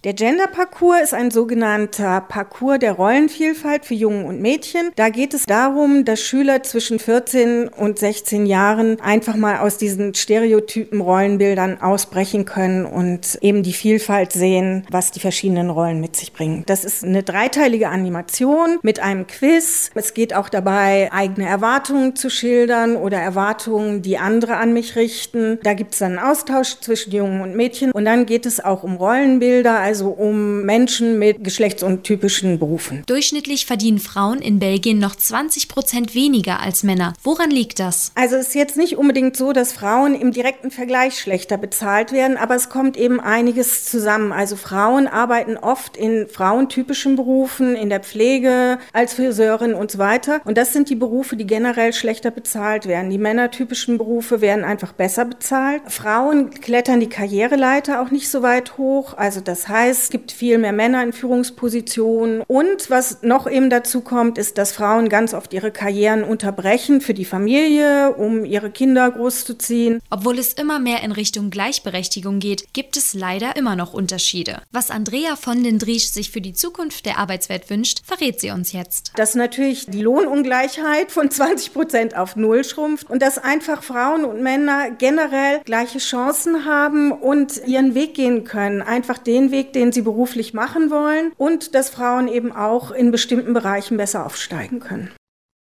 Der Gender-Parcours ist ein sogenannter Parcours der Rollenvielfalt für Jungen und Mädchen. Da geht es darum, dass Schüler zwischen 14 und 16 Jahren einfach mal aus diesen stereotypen Rollenbildern ausbrechen können und eben die Vielfalt sehen, was die verschiedenen Rollen mit sich bringen. Das ist eine dreiteilige Animation mit einem Quiz. Es geht auch dabei, eigene Erwartungen zu schildern oder Erwartungen, die andere an mich richten. Da gibt es dann einen Austausch zwischen Jungen und Mädchen. Und dann geht es auch um Rollenbilder, also um Menschen mit geschlechtsuntypischen Berufen. Durchschnittlich verdienen Frauen in Belgien noch 20% weniger als Männer. Woran liegt das? Also es ist jetzt nicht unbedingt so, dass Frauen im direkten Vergleich schlechter bezahlt werden, aber es kommt eben einiges zusammen. Also Frauen arbeiten oft in frauentypischen Berufen, in der Pflege, als Friseurin und so weiter. Und das sind die Berufe, die generell schlechter bezahlt werden. Die männertypischen Berufe werden einfach besser bezahlt. Frauen klettern die Karriereleiter auch nicht so weit hoch. Also das heißt, es gibt viel mehr Männer in Führungspositionen. Und was noch eben dazu kommt, ist, dass Frauen ganz oft ihre Karrieren unterbrechen für die Familie, um ihre Kinder großzuziehen. Obwohl es immer mehr in Richtung Gleichberechtigung geht, gibt es leider immer noch Unterschiede. Was Andrea von den Driesch sich für die Zukunft der Arbeitswelt wünscht, verrät sie uns jetzt. Dass natürlich die Lohnungleichheit von 20% auf 0 schrumpft und dass einfach Frauen und Männer generell gleiche Chancen haben und ihren Weg gehen können. Einfach den Weg, den sie beruflich machen wollen und dass Frauen eben auch in bestimmten Bereichen besser aufsteigen können.